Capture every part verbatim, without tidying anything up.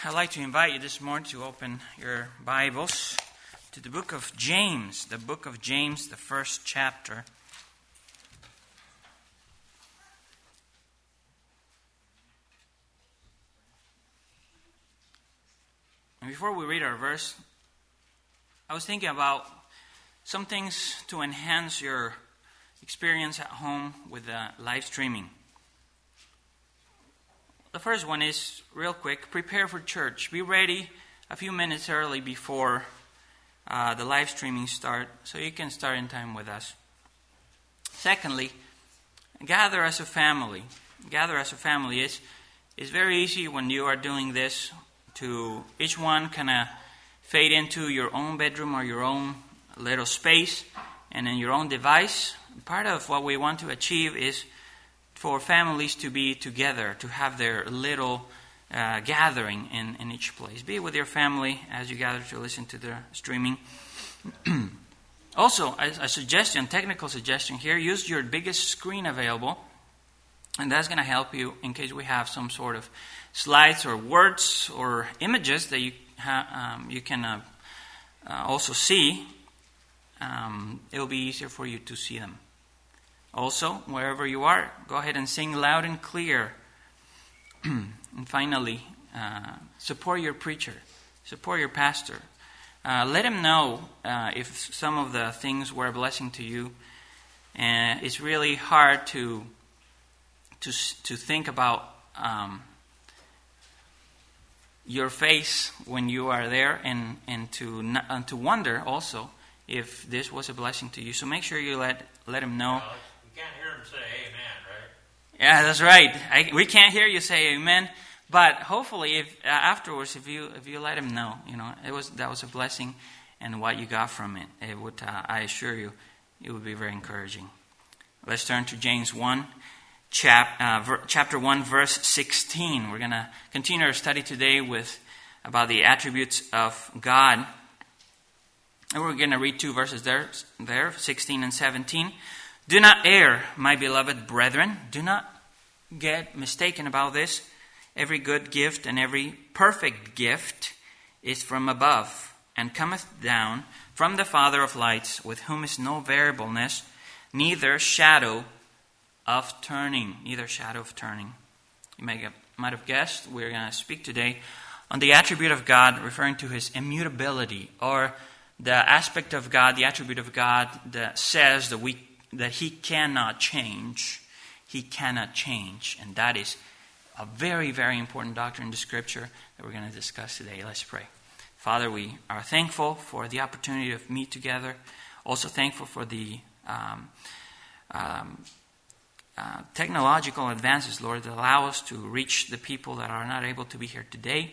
I'd like to invite you this morning to open your Bibles to the book of James, the book of James, the first chapter. And before we read our verse, I was thinking about some things to enhance your experience at home with uh, live streaming. The first one is, real quick, prepare for church. Be ready a few minutes early before uh, the live streaming start, so you can start in time with us. Secondly, gather as a family. Gather as a family is is very easy when you are doing this to each one kind of fade into your own bedroom or your own little space and in your own device. Part of what we want to achieve is for families to be together, to have their little uh, gathering in, in each place. Be with your family as you gather to listen to the streaming. Also, a, a suggestion, technical suggestion here, use your biggest screen available, and that's going to help you in case we have some sort of slides or words or images that you, ha- um, you can uh, uh, also see. Um, it will be easier for you to see them. Also, wherever you are, go ahead and sing loud and clear. And finally, uh, support your preacher, support your pastor. Uh, let him know uh, if some of the things were a blessing to you. And it's really hard to to to think about um, your face when you are there, and and to and to wonder also if this was a blessing to you. So make sure you let let him know. You can't hear him say amen, right? Yeah, that's right. I, we can't hear you say amen, but hopefully, if uh, afterwards, if you if you let him know, you know, it was that was a blessing, and what you got from it, it would. Uh, I assure you, it would be very encouraging. Let's turn to James one, chap, uh, ver, chapter one, verse sixteen. We're going to continue our study today with about the attributes of God, and we're going to read two verses there, there, sixteen and seventeen. Do not err, my beloved brethren. Do not get mistaken about this. Every good gift and every perfect gift is from above, and cometh down from the Father of lights, with whom is no variableness, neither shadow of turning. Neither shadow of turning. You may have, might have guessed, we're going to speak today on the attribute of God, referring to His immutability, or the aspect of God, the attribute of God that says that we that He cannot change. He cannot change. And that is a very, very important doctrine in the Scripture that we're going to discuss today. Let's pray. Father, we are thankful for the opportunity to meet together. Also thankful for the um, um, uh, technological advances, Lord, that allow us to reach the people that are not able to be here today.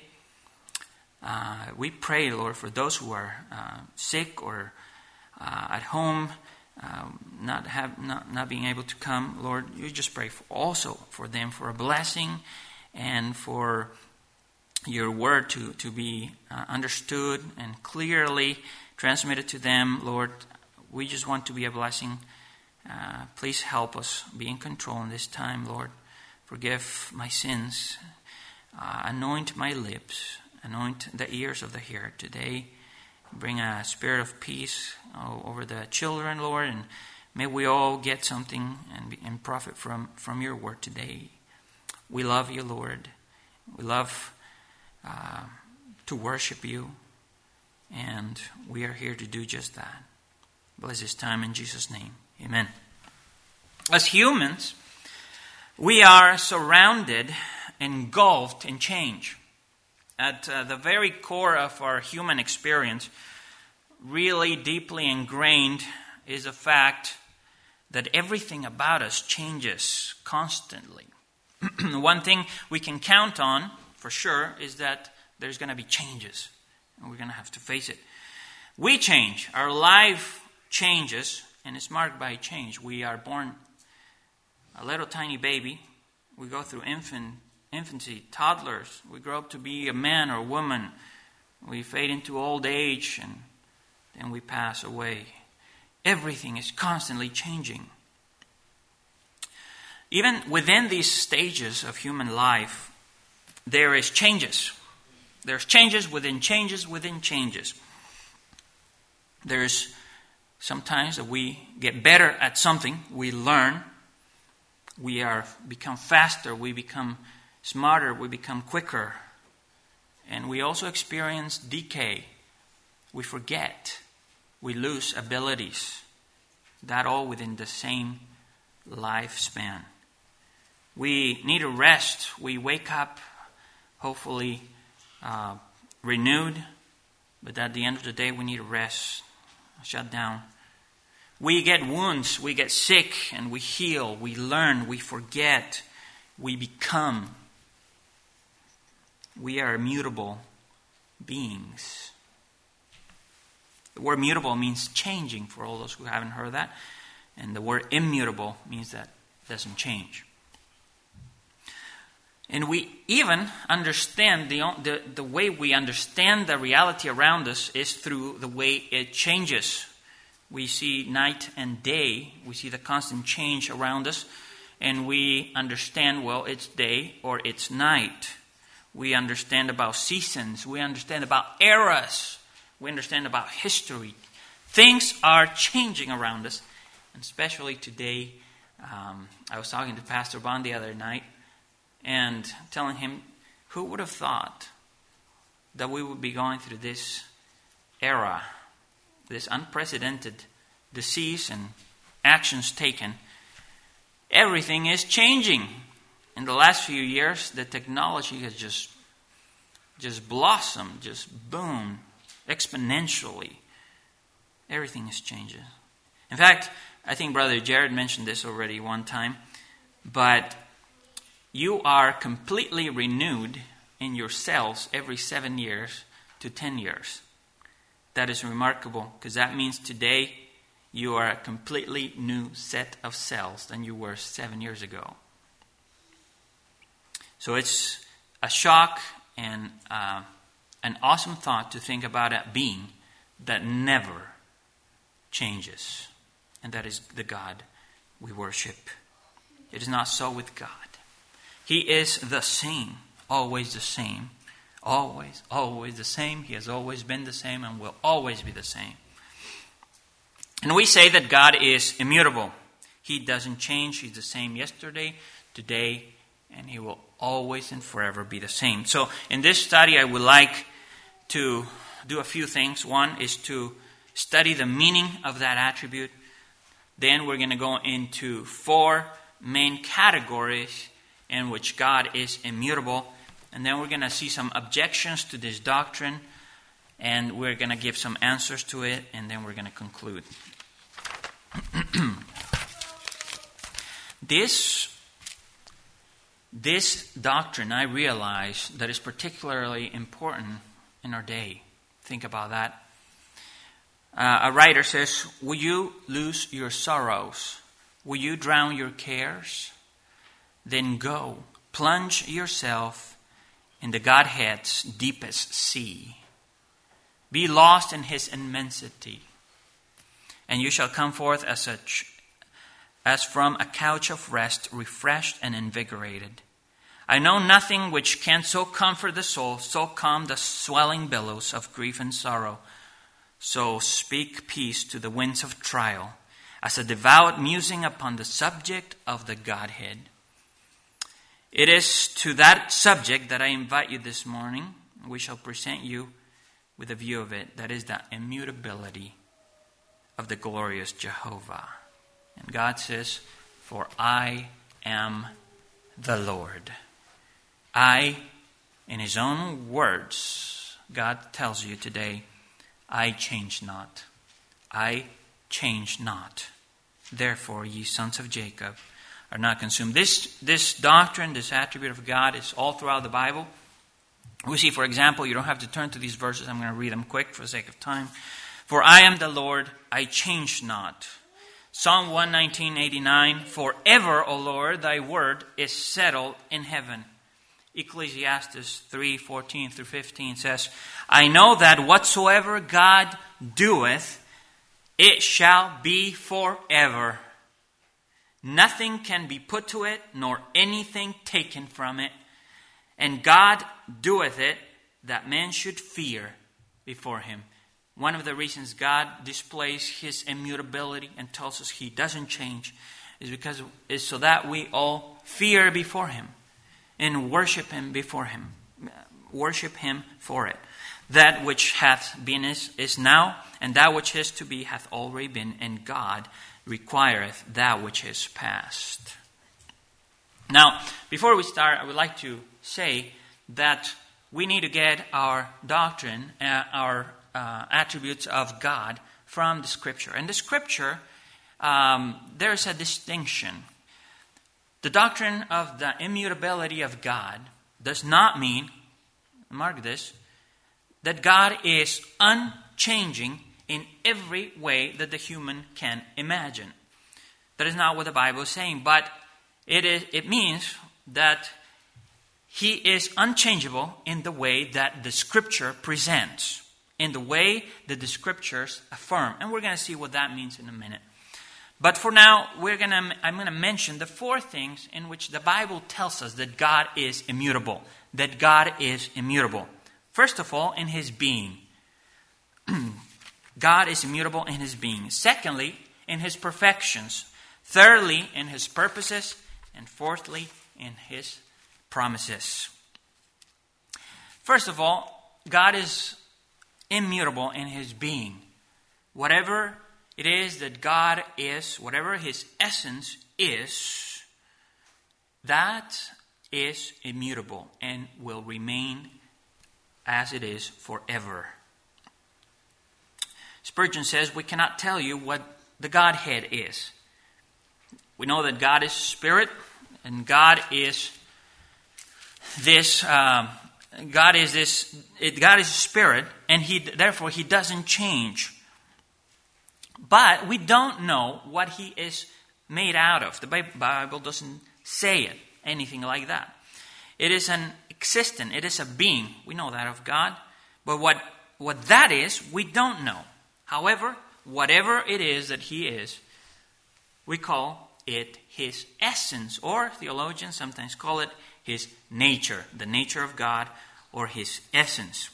Uh, we pray, Lord, for those who are uh, sick or uh, at home, Um, not have not, not being able to come, Lord, you just pray for also for them for a blessing and for your word to, to be uh, understood and clearly transmitted to them, Lord. We just want to be a blessing. Uh, please help us be in control in this time, Lord. Forgive my sins. Uh, anoint my lips. Anoint the ears of the hearer today. Bring a spirit of peace over the children, Lord, and may we all get something and, be, and profit from, from your word today. We love you, Lord. We love uh, to worship you, and we are here to do just that. Bless this time in Jesus' name. Amen. As humans, we are surrounded, engulfed in change. At uh, the very core of our human experience, really deeply ingrained is the fact that everything about us changes constantly. One thing we can count on, for sure, is that there's going to be changes, and we're going to have to face it. We change. Our life changes, and it's marked by change. We are born a little tiny baby. We go through infant infancy, toddlers. We grow up to be a man or woman. We fade into old age, and then we pass away. Everything is constantly changing. Even within these stages of human life, there is changes. There's changes within changes within changes. There's sometimes that we get better at something, we learn, we are become faster, we become smarter, we become quicker. And we also experience decay. We forget. We lose abilities. That all within the same lifespan. We need a rest. We wake up, hopefully uh, renewed. But at the end of the day, we need a rest. Shut down. We get wounds. We get sick and we heal. We learn. We forget. We become. We are immutable beings. The word mutable means changing for all those who haven't heard that. And the word immutable means that it doesn't change. And we even understand, the, the, the way we understand the reality around us is through the way it changes. We see night and day. We see the constant change around us. And we understand, well, it's day or it's night. We understand about seasons. We understand about eras. We understand about history. Things are changing around us. And especially today, um, I was talking to Pastor Bond the other night and telling him, who would have thought that we would be going through this era, this unprecedented disease and actions taken. Everything is changing. In the last few years, the technology has just, just blossomed, just boomed exponentially. Everything is changing. In fact, I think Brother Jared mentioned this already one time, but you are completely renewed in your cells every seven years to ten years. That is remarkable, because that means today you are a completely new set of cells than you were seven years ago. So it's a shock and uh, an awesome thought to think about a being that never changes. And that is the God we worship. It is not so with God. He is the same, always the same. Always, always the same. He has always been the same and will always be the same. And we say that God is immutable. He doesn't change. He's the same yesterday, today, and He will always and forever be the same. So in this study, I would like to do a few things. One is to study the meaning of that attribute. Then we're going to go into four main categories in which God is immutable. And then we're going to see some objections to this doctrine. And we're going to give some answers to it. And then we're going to conclude. this, this doctrine, I realize, that is particularly important in our day. Think about that. Uh, a writer says, will you lose your sorrows? Will you drown your cares? Then go, plunge yourself in the Godhead's deepest sea. Be lost in His immensity, and you shall come forth as such, as from a couch of rest, refreshed and invigorated. I know nothing which can so comfort the soul, so calm the swelling billows of grief and sorrow. So speak peace to the winds of trial, as a devout musing upon the subject of the Godhead. It is to that subject that I invite you this morning. We shall present you with a view of it. That is the immutability of the glorious Jehovah. And God says, for I am the Lord. I, in His own words, God tells you today, I change not. I change not. Therefore, ye sons of Jacob are not consumed. This, this doctrine, this attribute of God is all throughout the Bible. We see, for example, you don't have to turn to these verses. I'm going to read them quick for the sake of time. For I am the Lord, I change not. Psalm one nineteen, eighty-nine. Forever, O Lord, thy word is settled in heaven. Ecclesiastes three, fourteen through fifteen says, I know that whatsoever God doeth, it shall be forever. Nothing can be put to it, nor anything taken from it. And God doeth it, that men should fear before him. One of the reasons God displays his immutability and tells us he doesn't change is because is so that we all fear before him and worship him before him. Worship him for it. That which hath been is, is now, and that which is to be hath already been, and God requireth that which is past. Now, before we start, I would like to say that we need to get our doctrine, uh, our uh, attributes of God from the Scripture. And the Scripture, um, there's a distinction. The doctrine of the immutability of God does not mean, mark this, that God is unchanging in every way that the human can imagine. That is not what the Bible is saying, but it is, it means that he is unchangeable in the way that the Scripture presents, in the way that the Scriptures affirm. And we're going to see what that means in a minute. But for now, we're going to, I'm going to mention the four things in which the Bible tells us that God is immutable. That God is immutable. First of all, in his being. God is immutable in his being. Secondly, in his perfections. Thirdly, in his purposes. And fourthly, in his promises. First of all, God is immutable in his being. Whatever it is that God is, whatever his essence is, that is immutable and will remain as it is forever. Spurgeon says we cannot tell you what the Godhead is. We know that God is spirit, and God is this. Um, God is this. It, God is spirit, and He therefore He doesn't change. But we don't know what He is made out of. The Bible doesn't say it, anything like that. It is an existent. It is a being. We know that of God. But what, what that is, we don't know. However, whatever it is that He is, we call it His essence. Or theologians sometimes call it His nature. The nature of God or His essence.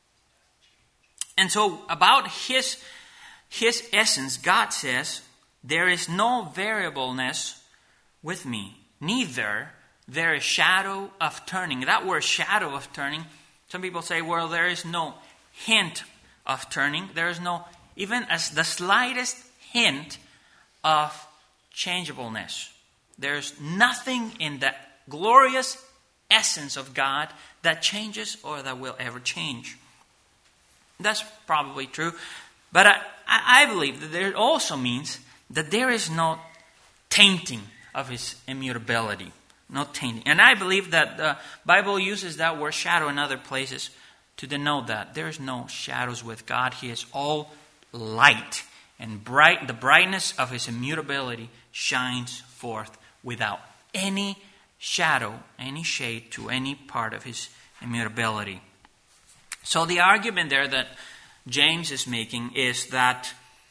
And so about His, His essence, God says, there is no variableness with me. Neither there is shadow of turning. That word shadow of turning, some people say, well, there is no hint of turning. There is no, even as the slightest hint of changeableness. There's nothing in the glorious essence of God that changes or that will ever change. That's probably true. But I, I believe that it also means that there is no tainting of His immutability. No tainting. And I believe that the Bible uses that word shadow in other places to denote that. There is no shadows with God. He is all light. And bright. The brightness of His immutability shines forth without any shadow, any shade to any part of His immutability. So the argument there that James is making is that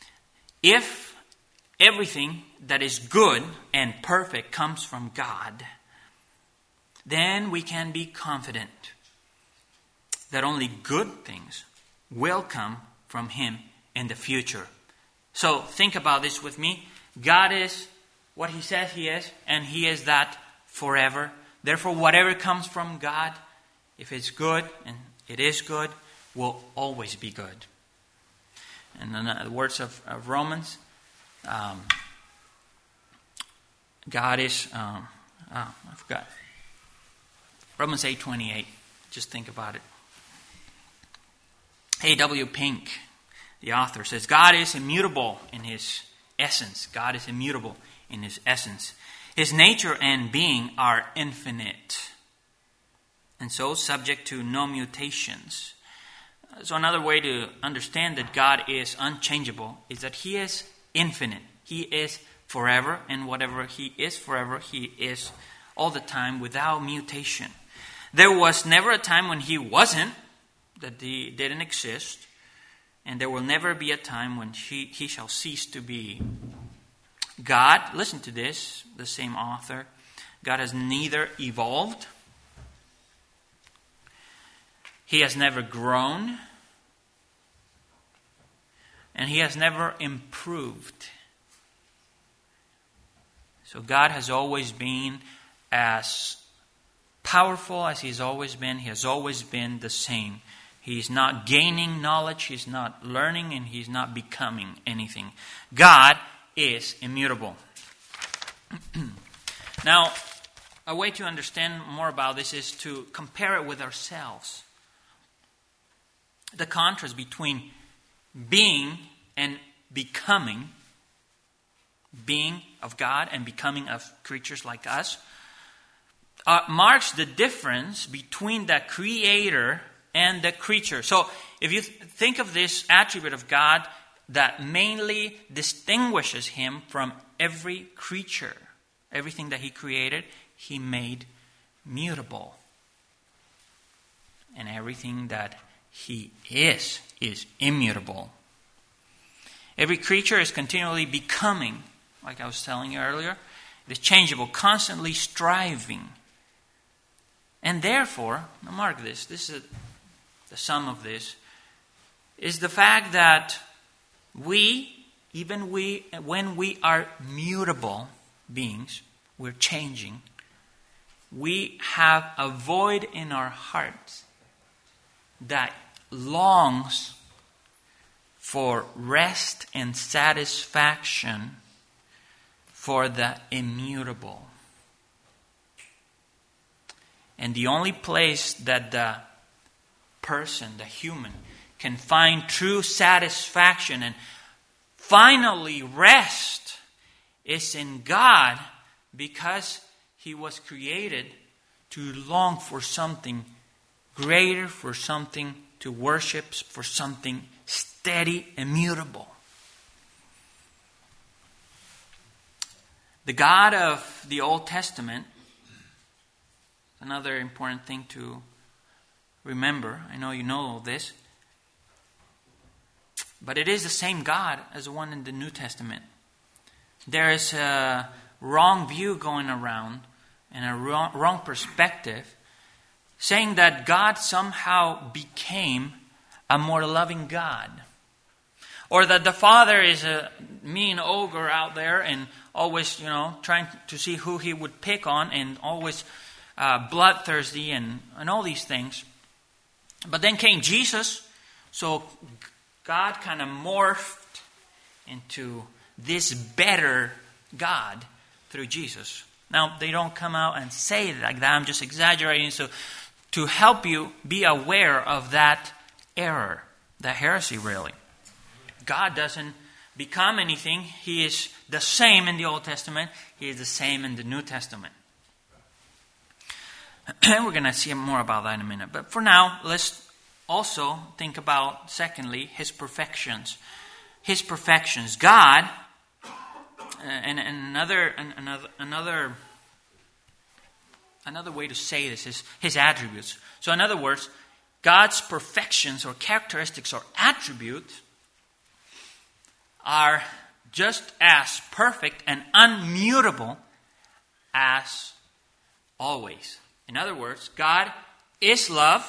if everything that is good and perfect comes from God, then we can be confident that only good things will come from Him in the future. So think about this with me. God is what He says He is, and He is that forever. Therefore, whatever comes from God, if it's good, and it is good, will always be good. And in the words of, of Romans, um, God is, um, oh, I forgot. Romans eight twenty-eight. Just think about it. A W Pink, the author, says, God is immutable in His essence. God is immutable in His essence. His nature and being are infinite, and so subject to no mutations. So another way to understand that God is unchangeable is that He is infinite. He is forever, and whatever He is forever, He is all the time without mutation. There was never a time when He wasn't, that He didn't exist, and there will never be a time when He, he shall cease to be. God, listen to this, the same author, God has neither evolved, He has never grown. And He has never improved. So God has always been as powerful as He's always been. He has always been the same. He's not gaining knowledge. He's not learning. And He's not becoming anything. God is immutable. Now, a way to understand more about this is to compare it with ourselves. The contrast between being and becoming, being of God and becoming of creatures like us, uh, marks the difference between the Creator and the creature. So if you th- think of this attribute of God that mainly distinguishes Him from every creature, everything that He created, He made mutable. And everything that He is, is immutable. Every creature is continually becoming, like I was telling you earlier. It is changeable, constantly striving. And therefore, now mark this, this is a, the sum of this, is the fact that we, even we, when we are mutable beings, we're changing, we have a void in our hearts that longs for rest and satisfaction for the immutable. And the only place that the person, the human, can find true satisfaction and finally rest is in God, because He was created to long for something greater, for something to worship, for something steady, immutable. The God of the Old Testament, another important thing to remember. I know you know all this. But it is the same God as the one in the New Testament. There is a wrong view going around and a wrong, wrong perspective saying that God somehow became a more loving God. Or that the Father is a mean ogre out there and always, you know, trying to see who He would pick on and always uh, bloodthirsty and, and all these things. But then came Jesus, so God kind of morphed into this better God through Jesus. Now, they don't come out and say it like that. I'm just exaggerating. So to help you be aware of that error, that heresy really. God doesn't become anything. He is the same in the Old Testament. He is the same in the New Testament. And we're going to see more about that in a minute. But for now, let's also think about, secondly, His perfections. His perfections. God, uh, and, and another, another, another, another way to say this is His attributes. So in other words, God's perfections or characteristics or attributes are just as perfect and unmutable as always. In other words, God is love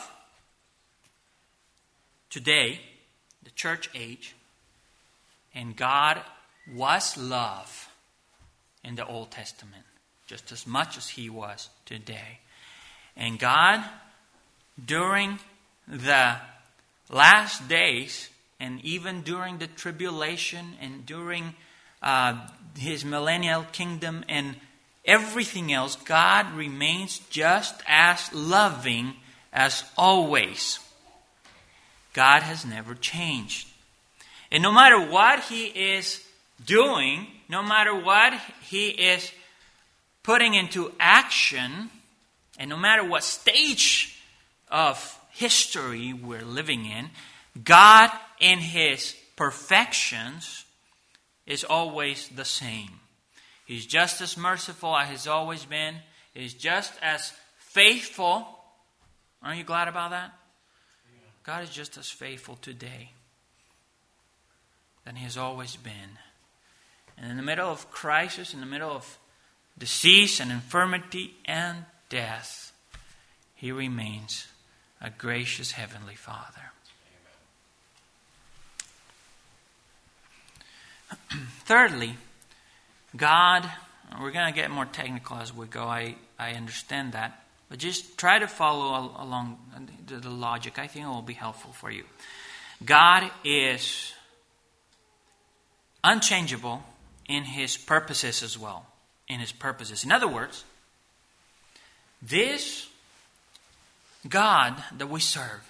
today, the church age, and God was love in the Old Testament, just as much as He was today. And God, during the last days, and even during the tribulation and during uh, His millennial kingdom and everything else, God remains just as loving as always. God has never changed. And no matter what He is doing, no matter what He is putting into action, and no matter what stage of history we're living in, God in His perfections is always the same. He's just as merciful as He's always been. He's just as faithful. Aren't you glad about that? God is just as faithful today than He has always been. And in the middle of crisis, in the middle of disease and infirmity and death, He remains a gracious Heavenly Father. Thirdly, God, we're going to get more technical as we go, I, I understand that, but just try to follow along the, the logic. I think it will be helpful for you. God is unchangeable in His purposes as well. In His purposes. In other words, this God that we serve,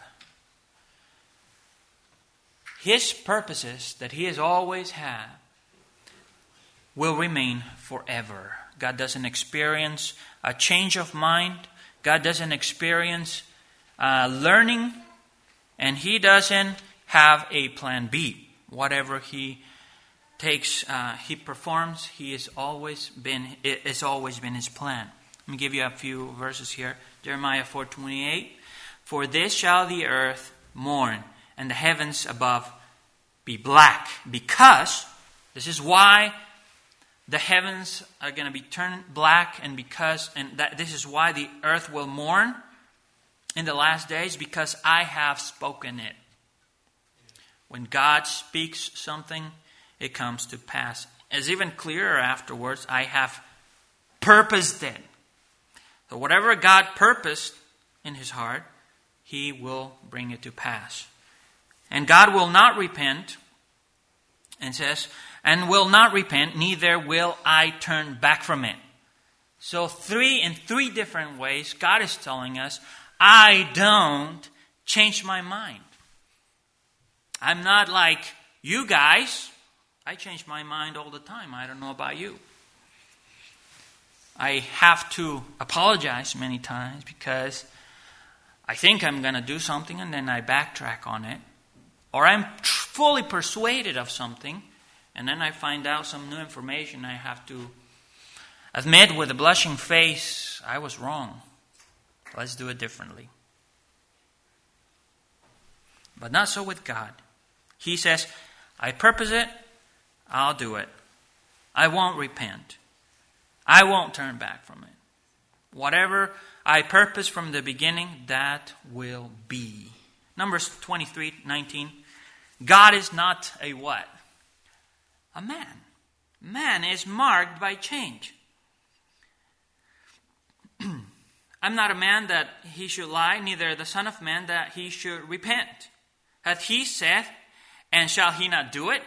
His purposes that He has always had will remain forever. God doesn't experience a change of mind. God doesn't experience uh, learning. And He doesn't have a plan B. Whatever He takes, uh, He performs, He has always been, it has always been His plan. Let me give you a few verses here. Jeremiah four twenty-eight. For this shall the earth mourn, and the heavens above be black. Because, this is why the heavens are going to be turned black, and because, and that this is why the earth will mourn in the last days, because I have spoken it. When God speaks something, it comes to pass. As even clearer afterwards, I have purposed it. So whatever God purposed in His heart, He will bring it to pass. And God will not repent, and says, and will not repent, neither will I turn back from it. So three, in three different ways, God is telling us, I don't change my mind. I'm not like you guys. I change my mind all the time. I don't know about you. I have to apologize many times because I think I'm going to do something and then I backtrack on it. Or I'm fully persuaded of something and then I find out some new information. I have to admit with a blushing face, I was wrong. Let's do it differently. But not so with God. He says, I purpose it, I'll do it. I won't repent. I won't turn back from it. Whatever I purpose from the beginning, that will be. Numbers twenty-three nineteen. God is not a what? A man. Man is marked by change. I'm not a man that he should lie, neither the Son of Man that he should repent. Hath He said, and shall He not do it?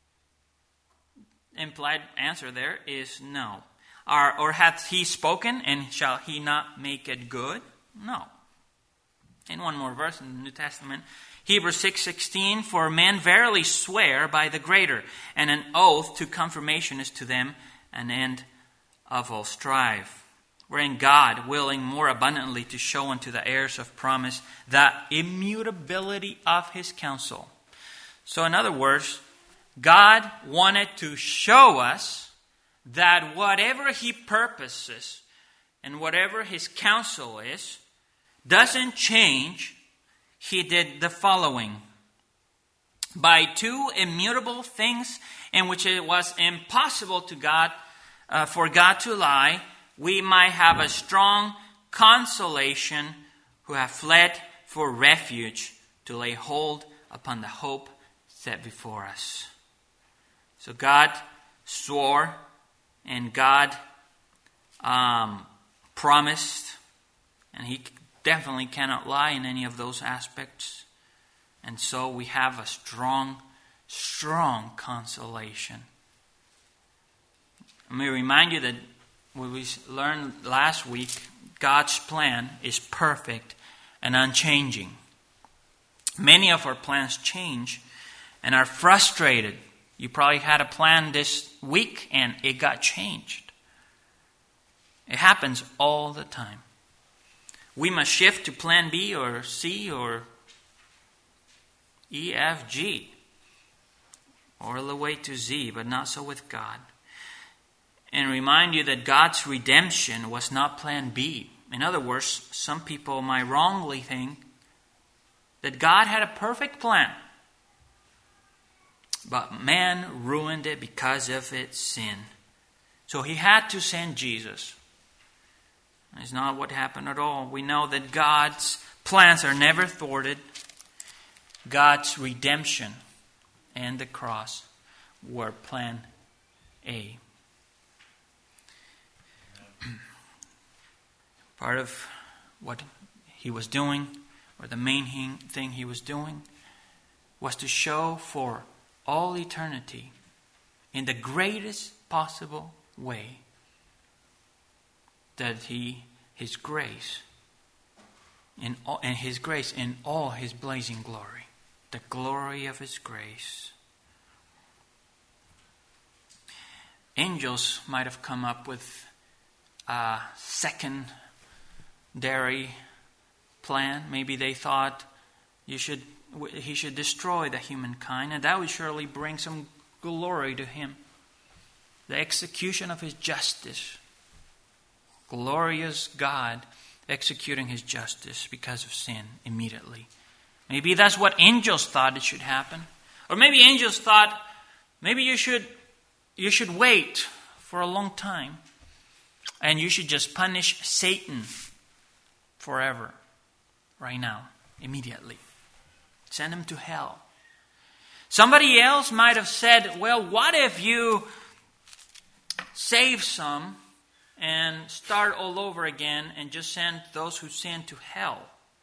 Implied answer there is no. Or, or hath He spoken, and shall He not make it good? No. And one more verse in the New Testament. Hebrews six sixteen. For men verily swear by the greater, and an oath to confirmation is to them an end of all strife. Wherein God, willing more abundantly to show unto the heirs of promise the immutability of His counsel. So in other words, God wanted to show us that whatever He purposes and whatever His counsel is, doesn't change. He did the following. By two immutable things in which it was impossible to God, uh, for God to lie, we might have a strong consolation who have fled for refuge to lay hold upon the hope set before us. So God swore and God um, promised, and He definitely cannot lie in any of those aspects. And so we have a strong, strong consolation. Let me remind you that what we learned last week, God's plan is perfect and unchanging. Many of our plans change and are frustrated. You probably had a plan this week and it got changed. It happens all the time. We must shift to plan B or C or E, F, G, or the way to Z, but not so with God. And remind you that God's redemption was not plan B. In other words, some people might wrongly think that God had a perfect plan, but man ruined it because of its sin. So He had to send Jesus. It's not what happened at all. We know that God's plans are never thwarted. God's redemption and the cross were plan A. Part of what he was doing, or the main thing he was doing, was to show for all eternity, in the greatest possible way, that he, his grace, in all, and his grace in all his blazing glory, the glory of his grace. Angels might have come up with a secondary plan. Maybe they thought you should, he should destroy the humankind, and that would surely bring some glory to him. The execution of his justice. Glorious God executing his justice because of sin immediately. Maybe that's what angels thought it should happen. Or maybe angels thought, maybe you should you should wait for a long time, and you should just punish Satan forever, right now, immediately. Send him to hell. Somebody else might have said, well, what if you save some and start all over again and just send those who sin to hell?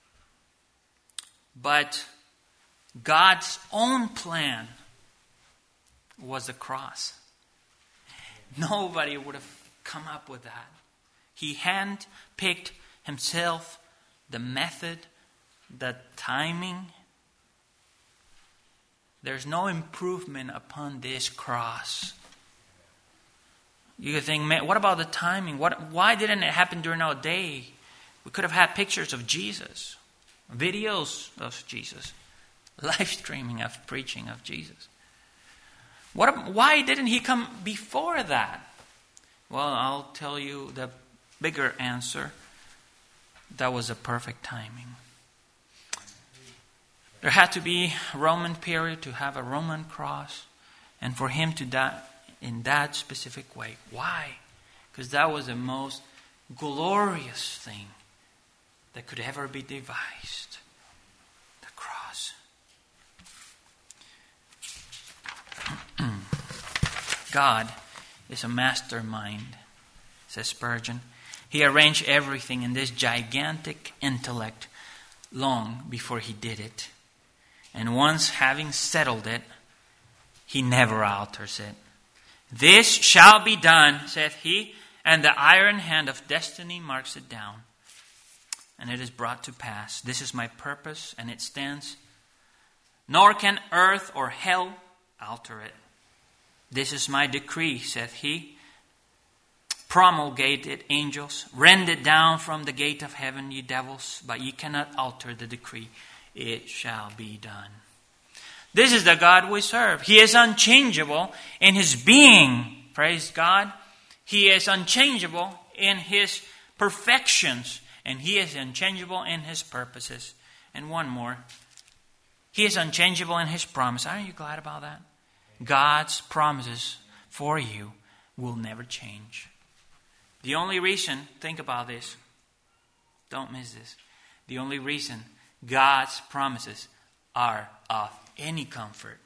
But God's own plan was the cross. Nobody would have come up with that. He handpicked himself the method, the timing. There's no improvement upon this cross. You could think, man, what about the timing? What? Why didn't it happen during our day? We could have had pictures of Jesus, videos of Jesus, live streaming of preaching of Jesus. What? Why didn't he come before that? Well, I'll tell you the bigger answer. That was a perfect timing. There had to be a Roman period to have a Roman cross, and for him to die in that specific way. Why? Because that was the most glorious thing that could ever be devised. The cross. God is a mastermind, says Spurgeon. He arranged everything in this gigantic intellect long before he did it. And once having settled it, he never alters it. This shall be done, saith he, and the iron hand of destiny marks it down. And it is brought to pass. This is my purpose, and it stands. Nor can earth or hell alter it. This is my decree, saith he. Promulgate it, angels. Rend it down from the gate of heaven, ye devils. But ye cannot alter the decree. It shall be done. This is the God we serve. He is unchangeable in his being. Praise God. He is unchangeable in his perfections. And he is unchangeable in his purposes. And one more. He is unchangeable in his promise. Aren't you glad about that? God's promises for you will never change. The only reason, think about this. Don't miss this. The only reason God's promises are of any comfort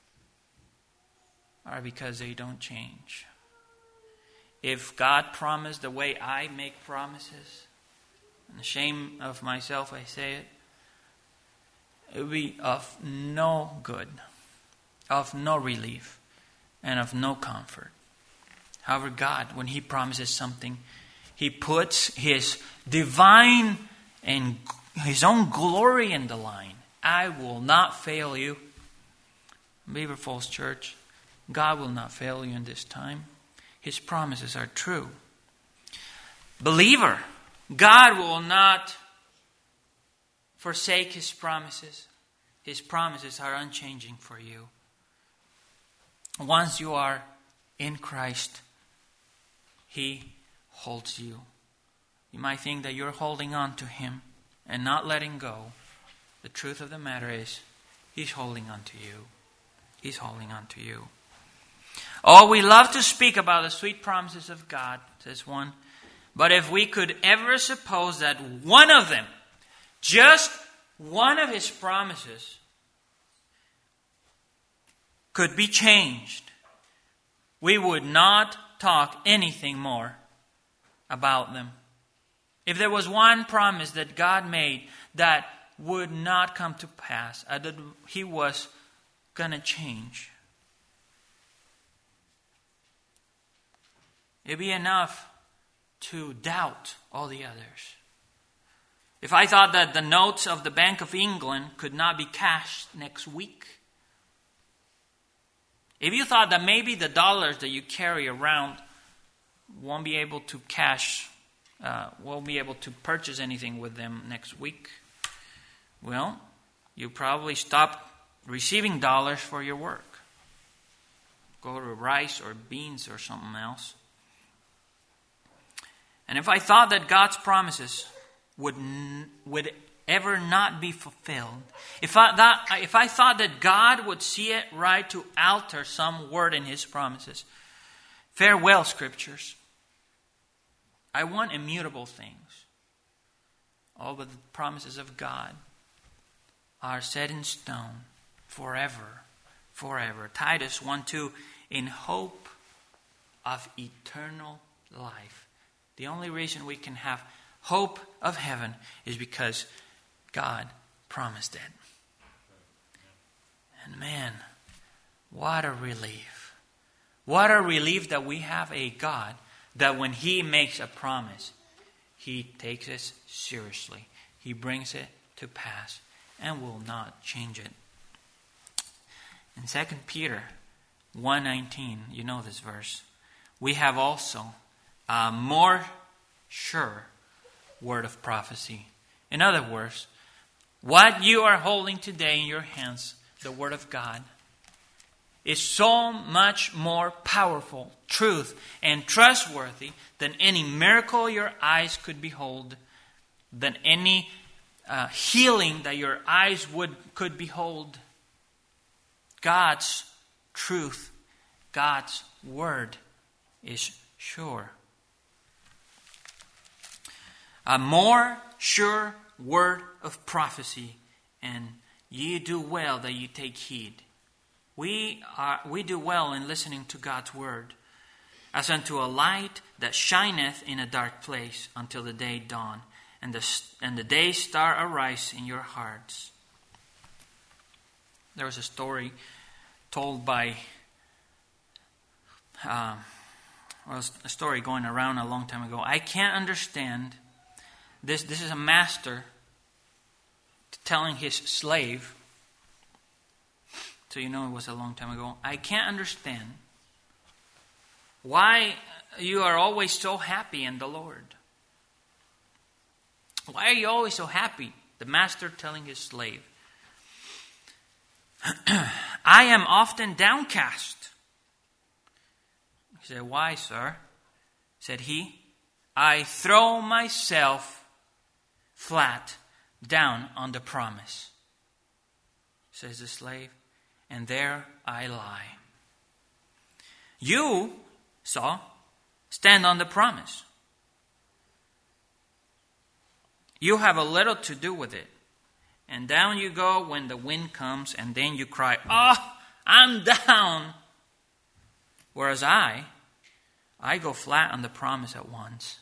are because they don't change. If God promised the way I make promises, and the shame of myself I say it, it would be of no good, of no relief, and of no comfort. However, God, when He promises something, He puts His divine and His own glory in the line. I will not fail you. Beaver Falls Church, God will not fail you in this time. His promises are true. Believer, God will not forsake His promises. His promises are unchanging for you. Once you are in Christ, He holds you. You might think that you're holding on to Him and not letting go. The truth of the matter is, He's holding on to you. He's holding on to you. Oh, we love to speak about the sweet promises of God, says one. But if we could ever suppose that one of them just one of his promises could be changed, we would not talk anything more about them. If there was one promise that God made that would not come to pass, uh, that he was going to change, it'd be enough to doubt all the others. If I thought that the notes of the Bank of England could not be cashed next week, if you thought that maybe the dollars that you carry around won't be able to cash, uh, won't be able to purchase anything with them next week, well, you probably stop receiving dollars for your work. Go to rice or beans or something else. And if I thought that God's promises would n- would ever not be fulfilled, if I, that, if I thought that God would see it right to alter some word in his promises, farewell, Scriptures. I want immutable things. All but the promises of God are set in stone forever, forever. Titus one two, in hope of eternal life. The only reason we can have hope of heaven is because God promised it. And man, what a relief. What a relief that we have a God that when he makes a promise, he takes it seriously. He brings it to pass and will not change it. In Second Peter one nineteen, you know this verse, we have also a more sure word of prophecy. In other words, what you are holding today in your hands, the Word of God, is so much more powerful, truth, and trustworthy than any miracle your eyes could behold, than any uh, healing that your eyes would could behold. God's truth, God's Word is sure. A more sure word of prophecy, and ye do well that you take heed. We are we do well in listening to God's word, as unto a light that shineth in a dark place until the day dawn, and the and the day star arise in your hearts. There was a story told by, uh, well, a story going around a long time ago. I can't understand. This this is a master telling his slave, so you know it was a long time ago, I can't understand why you are always so happy in the Lord. Why are you always so happy? The master telling his slave. I am often downcast. He said, why, sir? Said he, I throw myself flat down on the promise, says the slave, and there I lie. You, saw, stand on the promise. You have a little to do with it. And down you go when the wind comes, and then you cry, oh, I'm down. Whereas I, I go flat on the promise at once.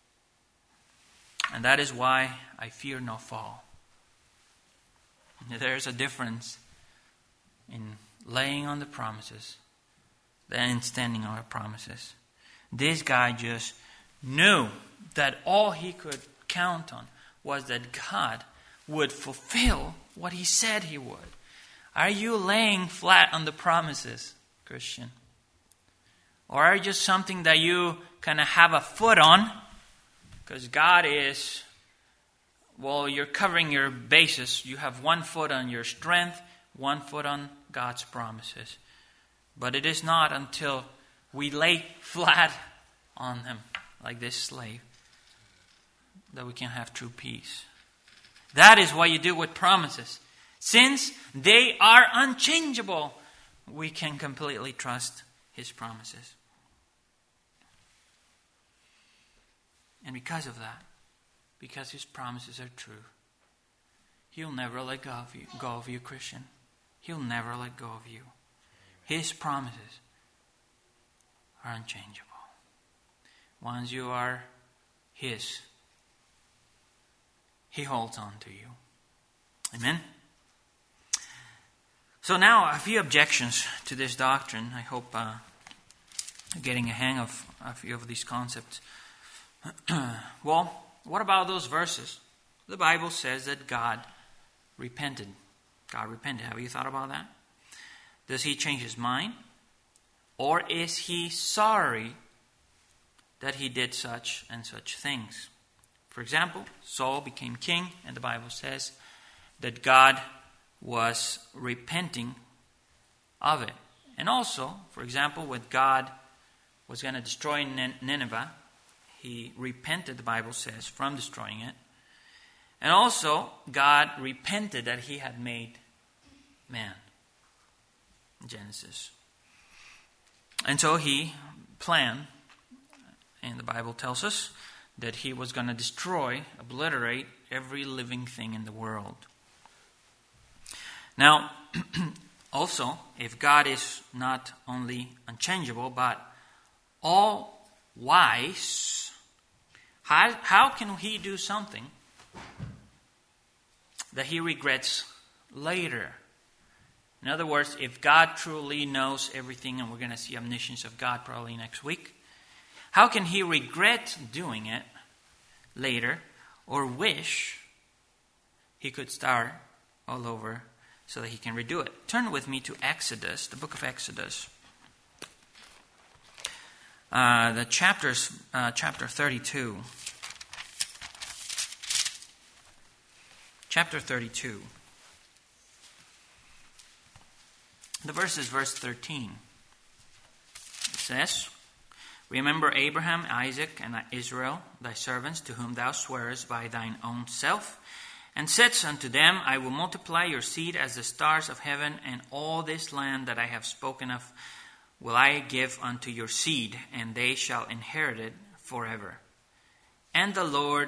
And that is why I fear no fall. There's a difference in laying on the promises than in standing on the promises. This guy just knew that all he could count on was that God would fulfill what he said he would. Are you laying flat on the promises, Christian? Or are you just something that you kind of have a foot on? Because God is, well, you're covering your bases. You have one foot on your strength, one foot on God's promises. But it is not until we lay flat on them, like this slave, that we can have true peace. That is what you do with promises. Since they are unchangeable, we can completely trust His promises. And because of that, because His promises are true, He'll never let go of you, go of you, Christian. He'll never let go of you. His promises are unchangeable. Once you are His, He holds on to you. Amen? So now, a few objections to this doctrine. I hope uh, you're getting a hang of a few of these concepts. Well, what about those verses? The Bible says that God repented. God repented. Have you thought about that? Does He change His mind? Or is He sorry that He did such and such things? For example, Saul became king, and the Bible says that God was repenting of it. And also, for example, when God was going to destroy Nineveh, He repented, the Bible says, from destroying it. And also, God repented that He had made man. Genesis. And so He planned, and the Bible tells us, that He was going to destroy, obliterate every living thing in the world. Now, also, if God is not only unchangeable, but all wise, how, how can He do something that He regrets later? In other words, if God truly knows everything, and we're going to see omniscience of God probably next week, how can He regret doing it later, or wish He could start all over so that He can redo it? Turn with me to Exodus, the book of Exodus. Uh, the chapters, uh, chapter thirty-two. Chapter thirty-two. The verse is verse thirteen. It says, "Remember Abraham, Isaac, and Israel, thy servants, to whom thou swearest by thine own self, and saidst unto them, I will multiply your seed as the stars of heaven, and all this land that I have spoken of will I give unto your seed, and they shall inherit it forever. And the Lord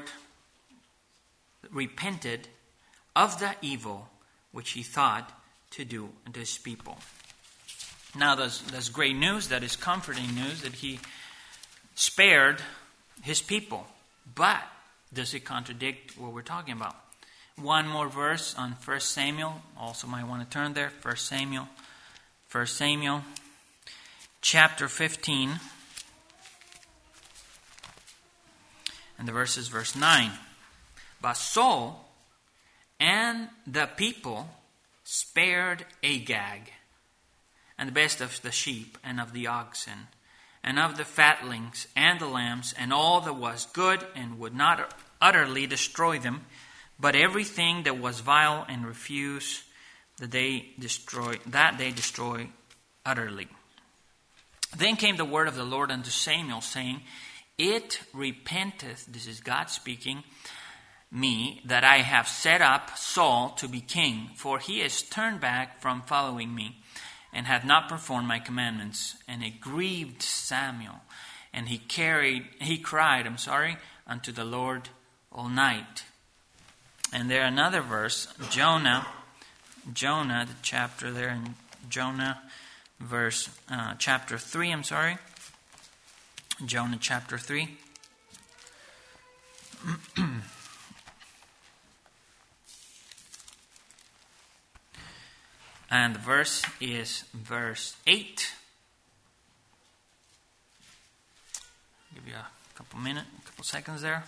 repented of the evil which He thought to do unto His people." Now, there's, there's great news, that is comforting news, that He spared His people. But does it contradict what we're talking about? One more verse on First Samuel. Also might want to turn there. First Samuel. First Samuel. Chapter fifteen. And the verse is verse nine. "But Saul and the people spared Agag, and the best of the sheep and of the oxen, and of the fatlings and the lambs, and all that was good, and would not utterly destroy them, but everything that was vile and refuse that they destroy, that they destroy utterly. Then came the word of the Lord unto Samuel, saying, It repenteth," this is God speaking, "me, that I have set up Saul to be king, for he is turned back from following me, and hath not performed my commandments. And it grieved Samuel, and he carried, he cried, I'm sorry, unto the Lord all night." And there another verse, Jonah, Jonah, the chapter there in Jonah, verse, uh, chapter three, I'm sorry. Jonah chapter three. And the verse is verse eight. Give you a couple minutes, a couple seconds there.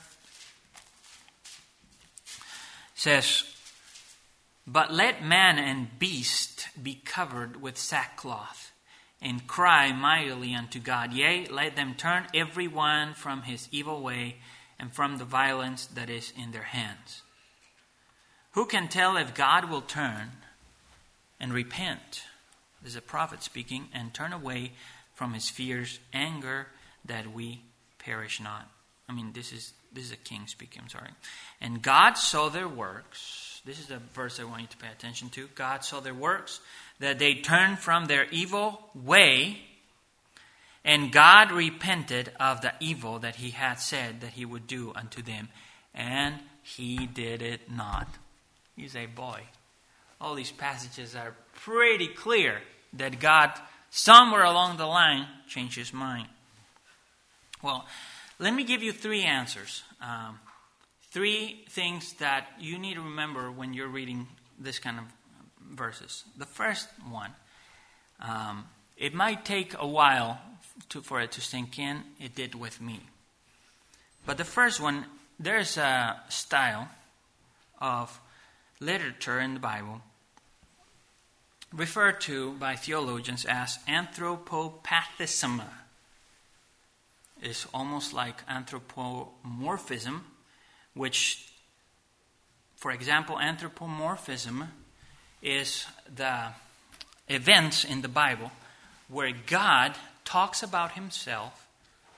It says, "But let man and beast be covered with sackcloth, and cry mightily unto God. Yea, let them turn every one from his evil way, and from the violence that is in their hands." Who can tell if God will turn and repent? This is a prophet speaking, "and turn away from his fierce anger, that we perish not." I mean, this is this is a king speaking, I'm sorry. "And God saw their works." This is the verse I want you to pay attention to. "God saw their works, that they turned from their evil way, and God repented of the evil that he had said that he would do unto them, and he did it not." You say, boy, all these passages are pretty clear that God, somewhere along the line, changed his mind. Well, let me give you three answers. Um, three things that you need to remember when you're reading this kind of verses. The first one, um, it might take a while to, for it to sink in. It did with me. But the first one, there's a style of literature in the Bible referred to by theologians as anthropopathism. It's almost like anthropomorphism, which, for example, anthropomorphism is the events in the Bible where God talks about himself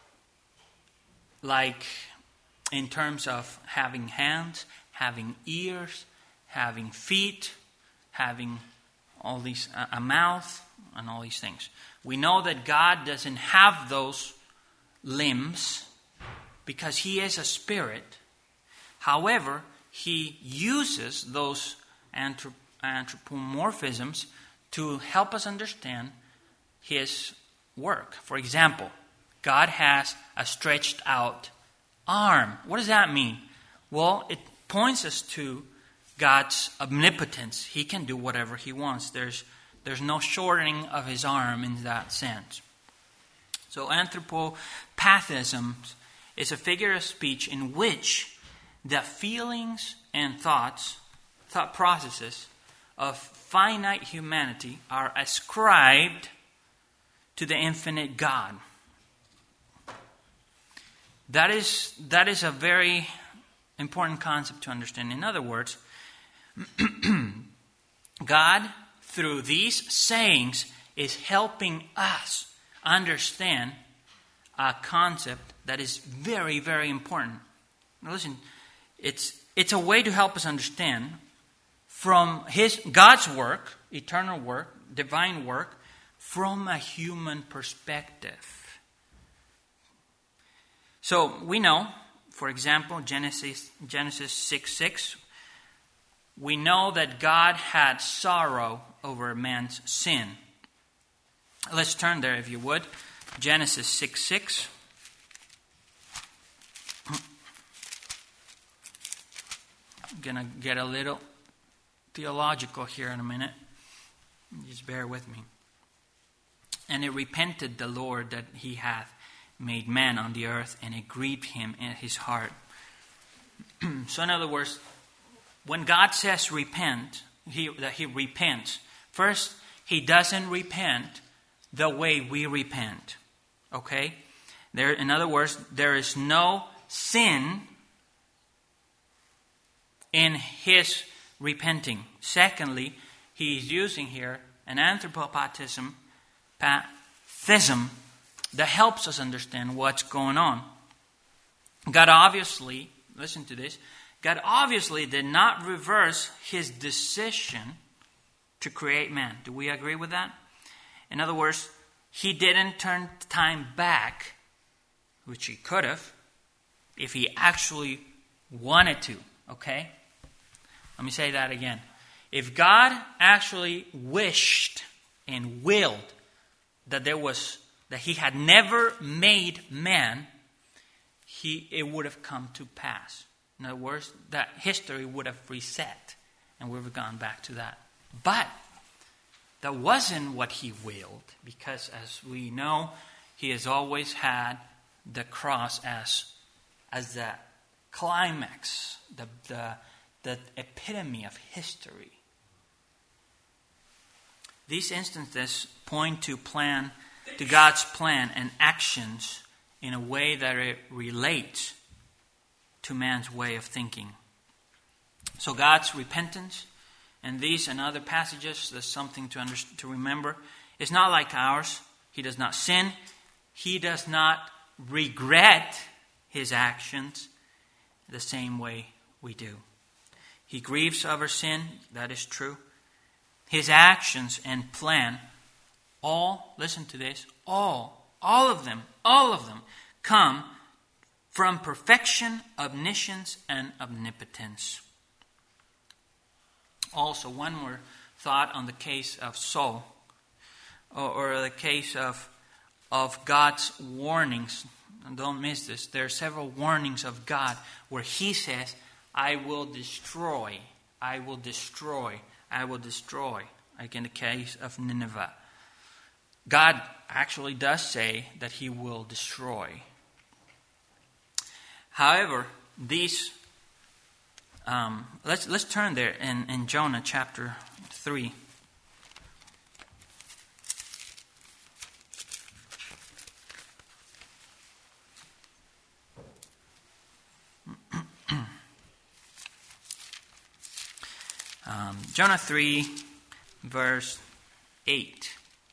like in terms of having hands, having ears, having feet, having all these uh, a mouth, and all these things. We know that God doesn't have those limbs because he is a spirit. However, he uses those anthrop- anthropomorphisms to help us understand his work. For example, God has a stretched out arm. What does that mean? Well, it points us to God's omnipotence. He can do whatever he wants. There's, there's no shortening of his arm in that sense. So anthropopathism is a figure of speech in which the feelings and thoughts, thought processes of finite humanity are ascribed to the infinite God. That is, that is a very important concept to understand. In other words, God, through these sayings, is helping us understand a concept that is very, very important. Now listen, it's it's a way to help us understand from his God's work, eternal work, divine work, from a human perspective. So we know, for example, Genesis Genesis six six, we know that God had sorrow over man's sin. Let's turn there if you would. Genesis six six. I'm going to get a little theological here in a minute. Just bear with me. And it repented the Lord that he hath made man on the earth, and it grieved him in his heart. So in other words, when God says repent, he, that he repents, first, he doesn't repent the way we repent. Okay? There, in other words, there is no sin in his repenting. Secondly, he is using here an anthropopathism pathism that helps us understand what's going on. God obviously, listen to this, God obviously did not reverse his decision to create man. Do we agree with that? In other words, he didn't turn time back, which he could have, if he actually wanted to. Okay? Let me say that again. If God actually wished and willed that there was that he had never made man, he it would have come to pass. In other words, that history would have reset, and we would have gone back to that. But that wasn't what he willed, because as we know, he has always had the cross as as the climax, the the, the epitome of history. These instances point to plan to God's plan and actions in a way that it relates to man's way of thinking. So God's repentance, and these and other passages, there's something to under, to remember. It's not like ours. He does not sin. He does not regret his actions the same way we do. He grieves over sin. That is true. His actions and plan, all, listen to this, all, all of them, all of them come from perfection, omniscience, and omnipotence. Also, one more thought on the case of Saul, or, or the case of, of God's warnings. And don't miss this. There are several warnings of God where He says, I will destroy, I will destroy, I will destroy, like in the case of Nineveh. God actually does say that He will destroy. However, these, um, let's let's turn there in, in Jonah chapter three. um, Jonah three, verse eight.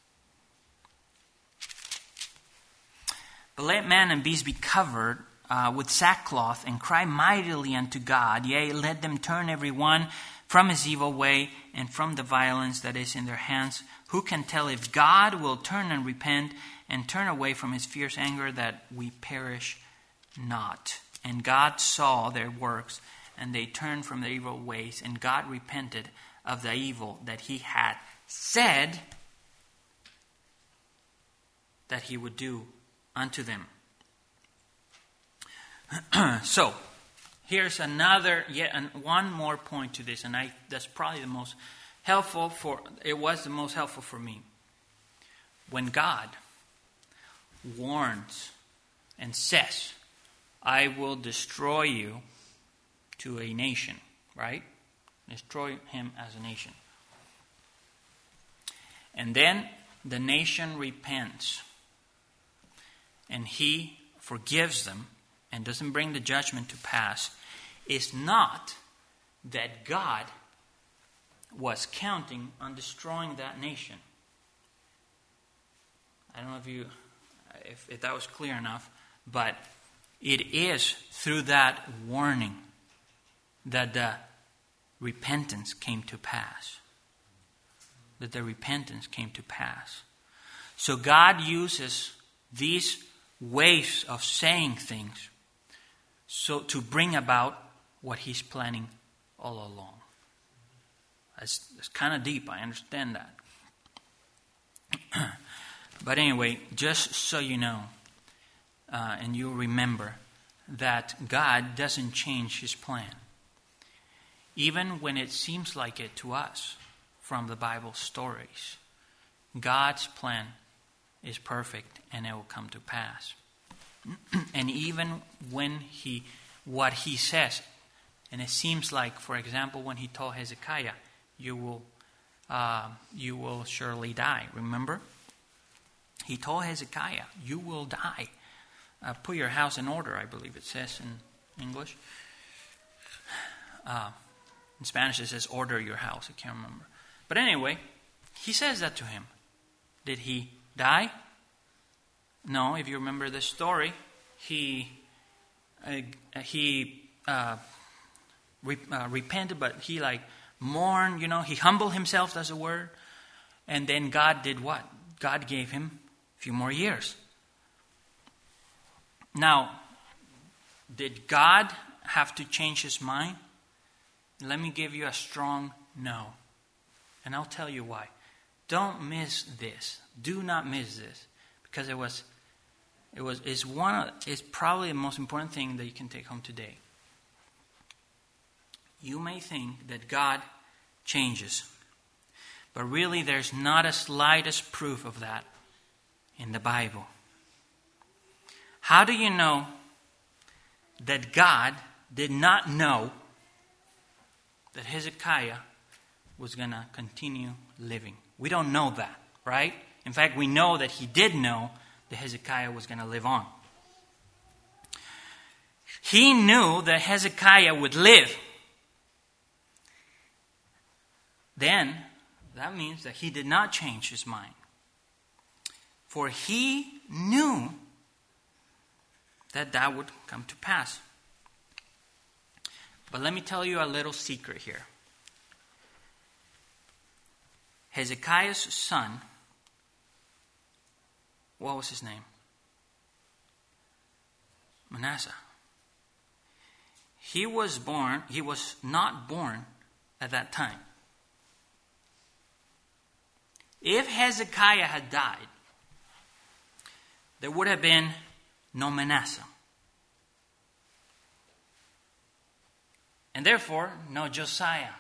But let man and beast be covered Uh, with sackcloth, and cry mightily unto God. Yea, let them turn every one from his evil way, and from the violence that is in their hands. Who can tell if God will turn and repent, and turn away from His fierce anger, that we perish not? And God saw their works, and they turned from their evil ways, and God repented of the evil that He had said that He would do unto them. So, here's another, yet one more point to this, and I that's probably the most helpful for, it was the most helpful for me. When God warns and says, I will destroy you to a nation, right? Destroy him as a nation. And then the nation repents, and He forgives them, and doesn't bring the judgment to pass, is not that God was counting on destroying that nation. I don't know if you, if, if that was clear enough, but it is through that warning that the repentance came to pass. That the repentance came to pass. So God uses these ways of saying things so to bring about what He's planning all along. It's, it's kind of deep, I understand that. But anyway, just so you know, uh, and you remember that God doesn't change His plan. Even when it seems like it to us from the Bible stories, God's plan is perfect and it will come to pass. And even when he, what He says, and it seems like, for example, when He told Hezekiah, you will, uh, you will surely die. Remember? He told Hezekiah, you will die. Uh, put your house in order, I believe it says in English. Uh, in Spanish it says order your house, I can't remember. But anyway, He says that to him. Did he die? No, if you remember the story, he uh, he uh, re- uh, repented, but he like mourned, you know, he humbled himself, that's a word. And then God did what? God gave him a few more years. Now, did God have to change His mind? Let me give you a strong no. And I'll tell you why. Don't miss this. Do not miss this. Because it was It was is one of, it's probably the most important thing that you can take home today. You may think that God changes, but really there's not a slightest proof of that in the Bible. How do you know that God did not know that Hezekiah was going to continue living? We don't know that, right? In fact, we know that he did know that Hezekiah was going to live on. He knew that Hezekiah would live. Then, that means that he did not change his mind. For he knew that that would come to pass. But let me tell you a little secret here. Hezekiah's son, what was his name? Manasseh. He was born, he was not born at that time. If Hezekiah had died, there would have been no Manasseh. And therefore, no Josiah.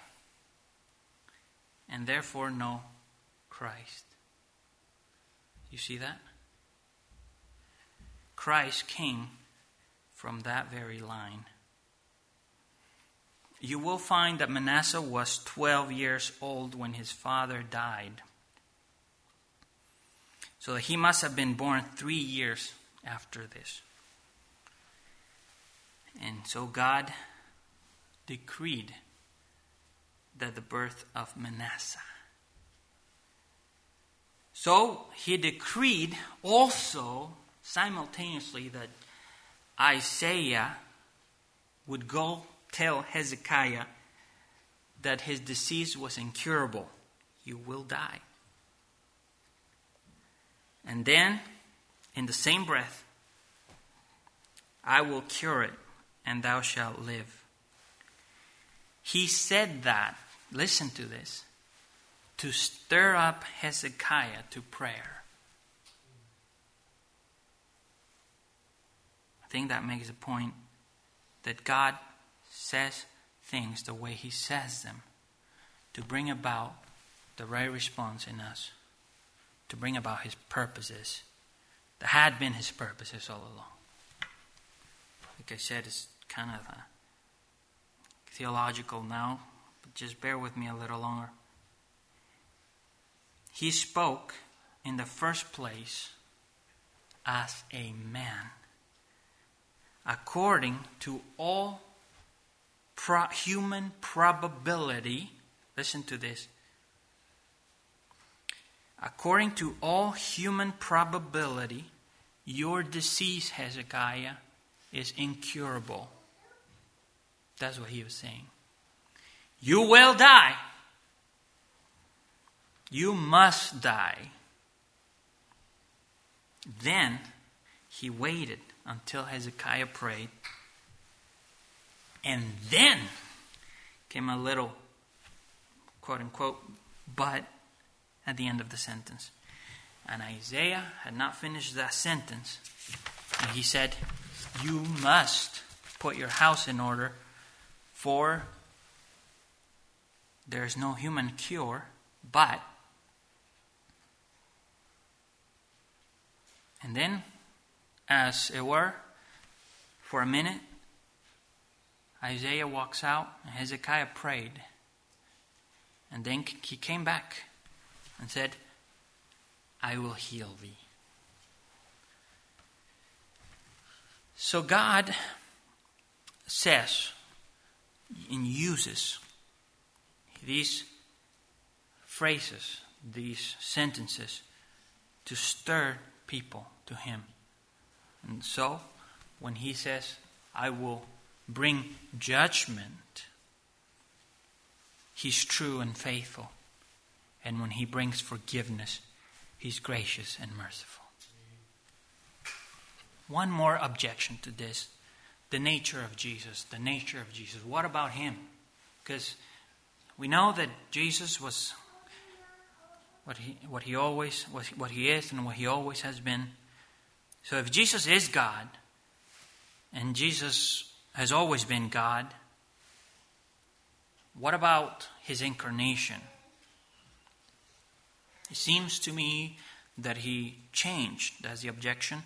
And therefore, no Christ. You see that? Christ came from that very line. You will find that Manasseh was twelve years old when his father died. So he must have been born three years after this. And so God decreed that the birth of Manasseh. So he decreed also simultaneously that Isaiah would go tell Hezekiah that his disease was incurable. You will die. And then, in the same breath, I will cure it, and thou shalt live. He said that, listen to this, to stir up Hezekiah to prayer. I think that makes the point that God says things the way He says them to bring about the right response in us, to bring about His purposes that had been His purposes all along. Like I said, it's kind of a theological now, but just bear with me a little longer. He spoke in the first place as a man, according to all pro- human probability. Listen to this. According to all human probability, your disease, Hezekiah, is incurable. That's what he was saying. You will die. You must die. Then he waited until Hezekiah prayed. And then came a little, quote unquote, but at the end of the sentence. And Isaiah had not finished that sentence. And he said, you must put your house in order, for there is no human cure, but. And then, as it were, for a minute, Isaiah walks out and Hezekiah prayed. And then he came back and said, I will heal thee. So God says and uses these phrases, these sentences, to stir people to Him. And so, when He says, I will bring judgment, He's true and faithful. And when He brings forgiveness, He's gracious and merciful. One more objection to this. The nature of Jesus. The nature of Jesus. What about Him? Because we know that Jesus was what he what he always was, what He is and what He always has been. So if Jesus is God, and Jesus has always been God, what about His incarnation? It seems to me that He changed. That's the objection.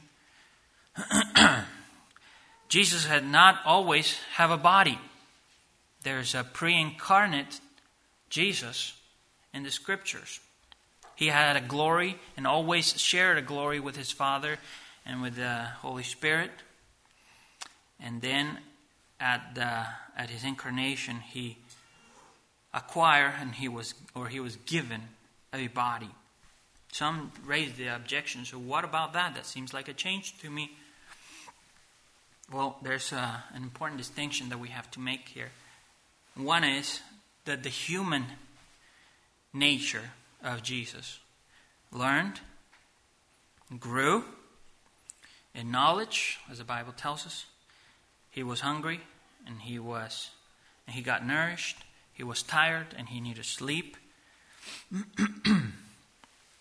Jesus had not always have a body. There's a pre-incarnate Jesus in the Scriptures. He had a glory and always shared a glory with His Father and with the Holy Spirit. And then at the, at His incarnation, He acquired and He was or He was given a body. Some raise the objection. So what about that? That seems like a change to me. Well, there's a, an important distinction that we have to make here. One is that the human nature of Jesus learned, grew in knowledge, as the Bible tells us. He was hungry and he was and he got nourished. He was tired and he needed sleep.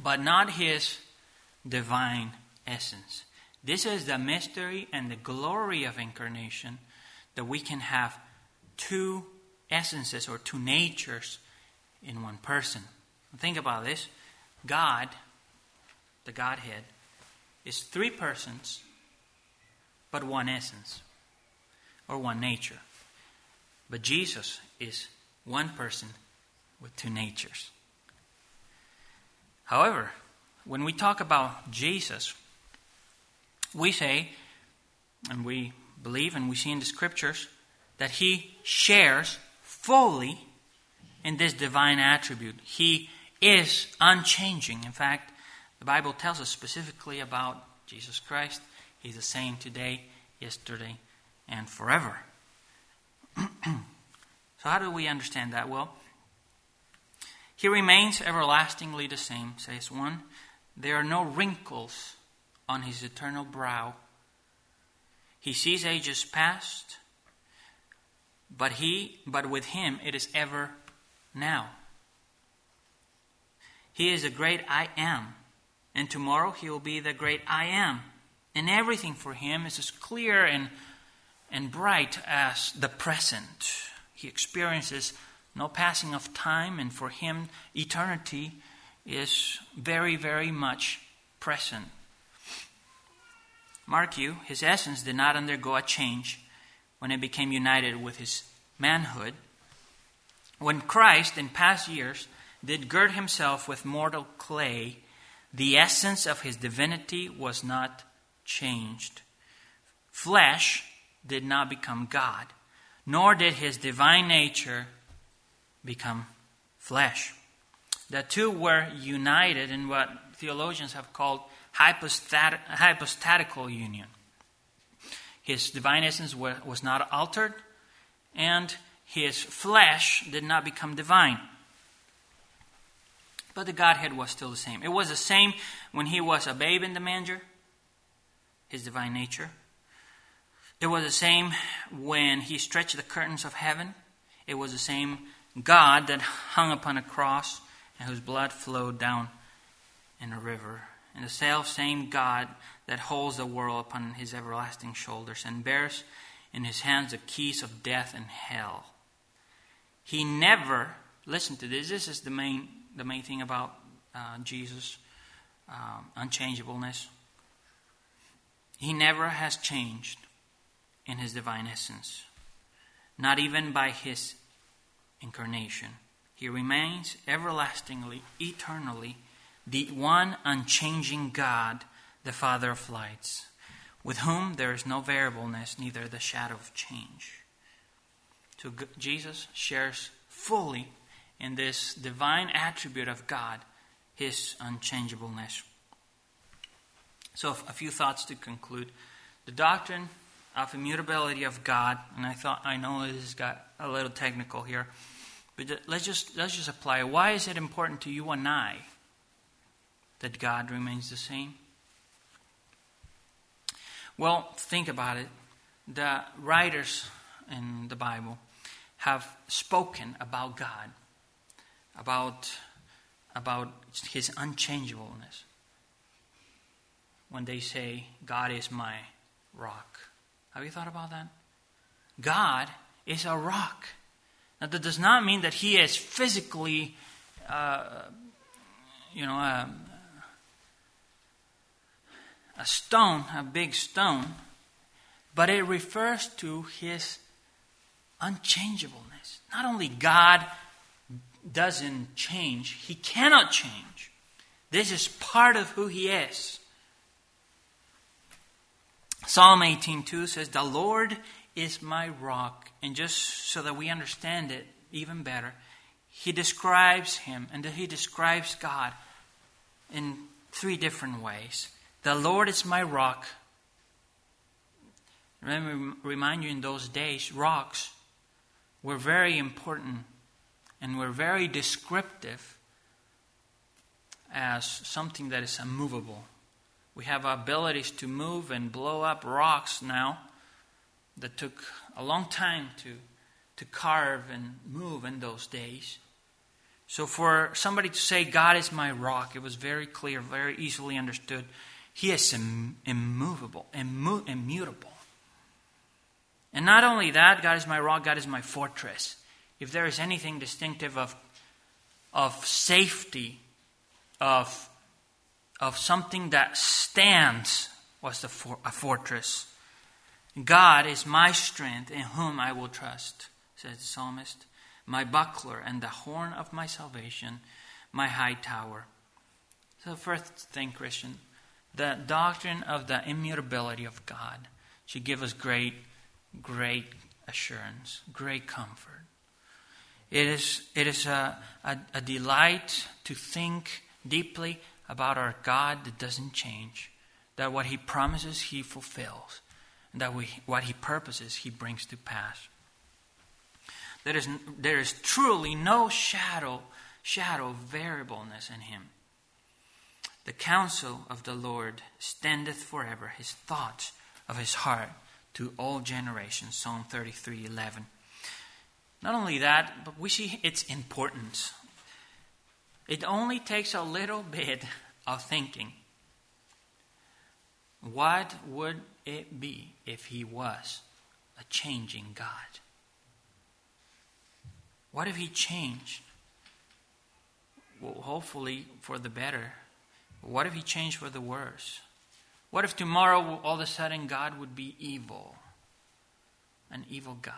but not his divine essence. This is the mystery and the glory of incarnation, that we can have two essences or two natures in one person. Think about this. God, the Godhead, is three persons, but one essence or one nature. But Jesus is one person with two natures. However, when we talk about Jesus, we say, and we believe and we see in the Scriptures, that He shares fully in this divine attribute. He is unchanging. In fact, the Bible tells us specifically about Jesus Christ. He's the same today, yesterday, and forever. So how do we understand that? Well, He remains everlastingly the same, says one. There are no wrinkles on His eternal brow. He sees ages past, but he, but with Him it is ever now. He is the great I Am, and tomorrow He will be the great I Am. And everything for Him is as clear and, and bright as the present. He experiences no passing of time, and for Him eternity is very, very much present. Mark you, His essence did not undergo a change when it became united with His manhood. When Christ, in past years, did gird Himself with mortal clay, the essence of His divinity was not changed. Flesh did not become God, nor did His divine nature become flesh. The two were united in what theologians have called hypostat- hypostatical union. His divine essence was not altered, and His flesh did not become divine. But the Godhead was still the same. It was the same when He was a babe in the manger, His divine nature. It was the same when He stretched the curtains of heaven. It was the same God that hung upon a cross and whose blood flowed down in a river. And the self-same God that holds the world upon His everlasting shoulders and bears in His hands the keys of death and hell. He never, listen to this, this is the main the main thing about uh, Jesus' um, unchangeableness. He never has changed in His divine essence, not even by His incarnation. He remains everlastingly, eternally, the one unchanging God, the Father of lights, with whom there is no variableness, neither the shadow of change. So Jesus shares fully in this divine attribute of God, His unchangeableness. So a few thoughts to conclude. The doctrine of immutability of God, and I thought I know this has got a little technical here, but let's just let's just apply. Why is it important to you and I that God remains the same? Well, think about it. The writers in the Bible have spoken about God, about, about His unchangeableness. When they say, God is my rock. Have you thought about that? God is a rock. Now, that does not mean that He is physically, uh, you know, a, a stone, a big stone, but it refers to His unchangeableness. Not only God doesn't change, He cannot change. This is part of who He is. Psalm eighteen two says, the Lord is my rock. And just so that we understand it even better, He describes Him, and He describes God in three different ways. The Lord is my rock. Let me remind you, in those days, rocks were very important and were very descriptive as something that is immovable. We have abilities to move and blow up rocks now that took a long time to, to carve and move in those days. So for somebody to say, God is my rock, it was very clear, very easily understood. He is Im- immovable, immo- immutable. And not only that, God is my rock, God is my fortress. If there is anything distinctive of, of safety, of, of something that stands, was the for, a fortress. God is my strength in whom I will trust, says the psalmist. My buckler and the horn of my salvation, my high tower. So first thing, Christian, the doctrine of the immutability of God should give us great, great assurance, great comfort. It is, it is a, a, a delight to think deeply about our God that doesn't change, that what He promises He fulfills, and that we, what He purposes He brings to pass. There is, there is truly no shadow, shadow of variableness in Him. The counsel of the Lord standeth forever, His thoughts of His heart to all generations. Psalm thirty-three eleven. Not only that, but we see its importance. It only takes a little bit of thinking. What would it be if He was a changing God? What if He changed? Well, hopefully for the better. What if He changed for the worse? What if tomorrow all of a sudden God would be evil? An evil God.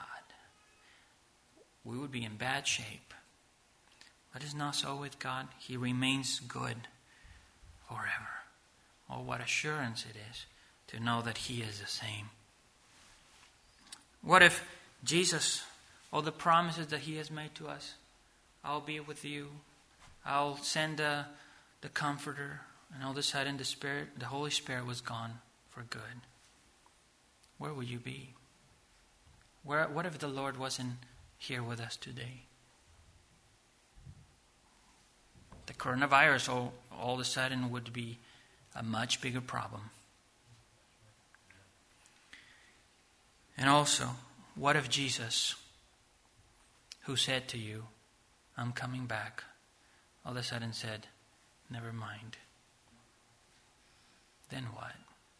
We would be in bad shape. But it's not so with God. He remains good forever. Oh, what assurance it is to know that He is the same. What if Jesus, all the promises that He has made to us, I'll be with you, I'll send the, the Comforter, and all of a sudden the Spirit, the Holy Spirit was gone for good. Where would you be? Where? What if the Lord wasn't here with us today? The coronavirus all, all of a sudden would be a much bigger problem. And also, what if Jesus, who said to you, I'm coming back, all of a sudden said, never mind. Then what?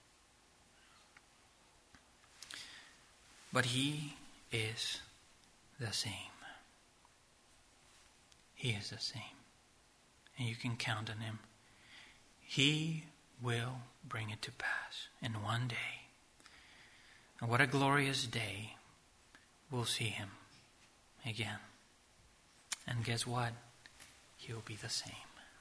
But He is the same. He is the same. And you can count on Him. He will bring it to pass in one day. And what a glorious day. We'll see Him again. And guess what? He'll be the same.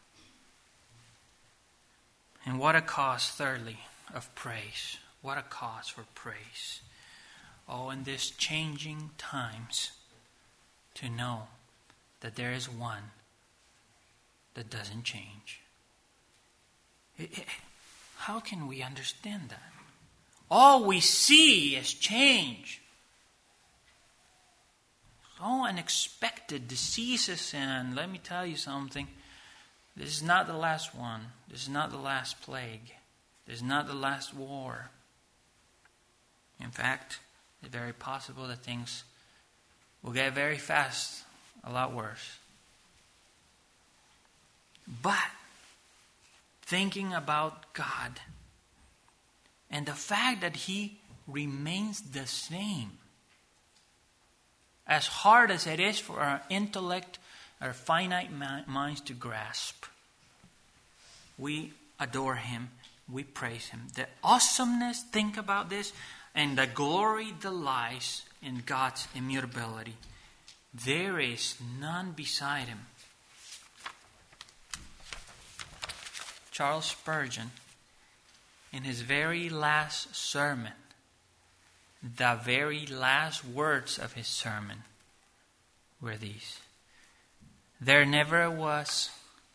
And what a cause, thirdly, of praise. What a cause for praise. Oh, in these changing times, to know that there is one that doesn't change. It, it, how can we understand that? All we see is change. So unexpected diseases, and let me tell you something. This is not the last one. This is not the last plague. This is not the last war. In fact, it's very possible that things will get very fast a lot worse. But thinking about God and the fact that He remains the same, as hard as it is for our intellect, our finite minds to grasp, we adore Him, we praise Him. The awesomeness, think about this, and the glory that lies in God's immutability. There is none beside Him. Charles Spurgeon, in his very last sermon, the very last words of his sermon were these: there never was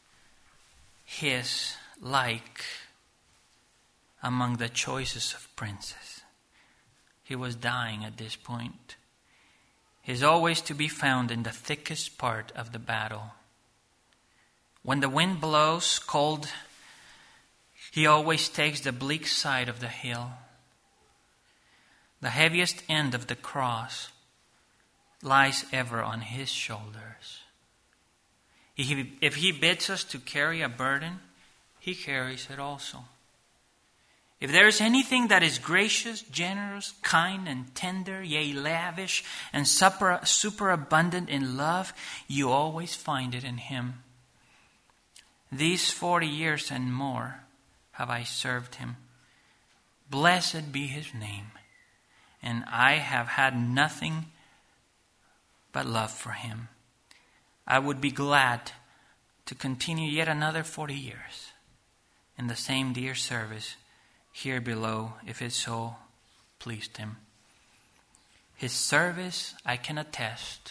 His like among the choicest of princes. He was dying at this point. He is always to be found in the thickest part of the battle. When the wind blows cold, He always takes the bleak side of the hill. The heaviest end of the cross lies ever on His shoulders. If he, if he bids us to carry a burden, he carries it also. If there is anything that is gracious, generous, kind, and tender, yea, lavish, and super, superabundant in love, you always find it in him. These forty years and more have I served him. Blessed be his name. And I have had nothing but love for him. I would be glad to continue yet another forty years in the same dear service here below, if it so pleased him. His service, I can attest,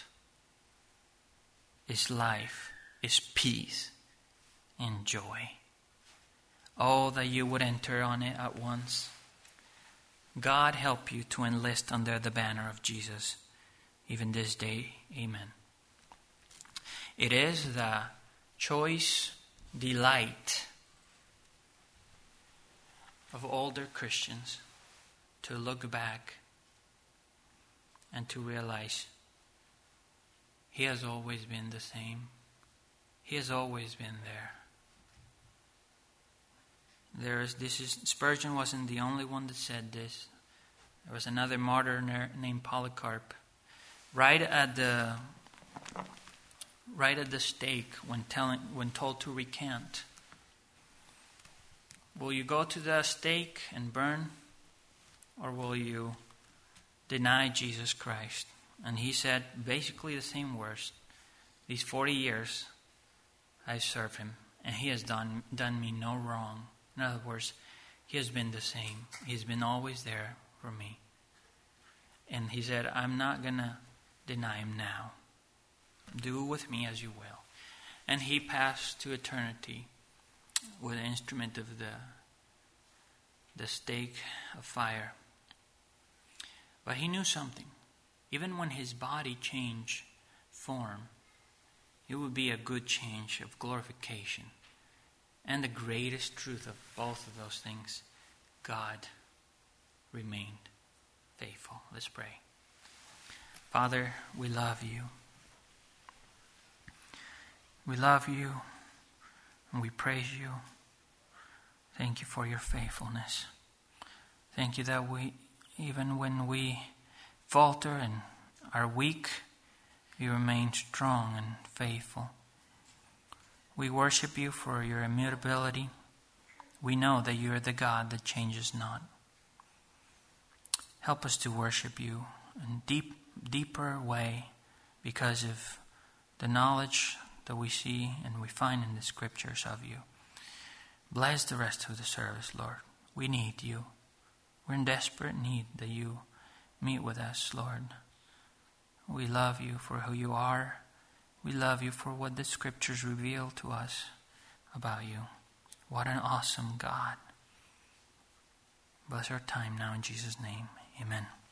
is life, is peace, and joy. Oh, that you would enter on it at once. God help you to enlist under the banner of Jesus, even this day. Amen. It is the choice delight of older Christians to look back and to realize he has always been the same. He has always been there. There is this is Spurgeon wasn't the only one that said this. There was another martyr named Polycarp. Right at the right at the stake when telling when told to recant. Will you go to the stake and burn, or will you deny Jesus Christ? And he said basically the same words. These forty years I served him, and he has done done me no wrong. In other words, he has been the same. He's been always there for me. And he said, I'm not going to deny him now. Do with me as you will. And he passed to eternity with an instrument of the, the stake of fire. But he knew something. Even when his body changed form, it would be a good change of glorification. And the greatest truth of both of those things, God remained faithful. Let's pray. Father, we love you. We love you and we praise you. Thank you for your faithfulness. Thank you that we, even when we falter and are weak, you remain strong and faithful. We worship you for your immutability. We know that you are the God that changes not. Help us to worship you in deep, deeper way because of the knowledge that we see and we find in the scriptures of you. Bless the rest of the service, Lord. We need you. We're in desperate need that you meet with us, Lord. We love you for who you are. We love you for what the scriptures reveal to us about you. What an awesome God. Bless our time now in Jesus' name. Amen.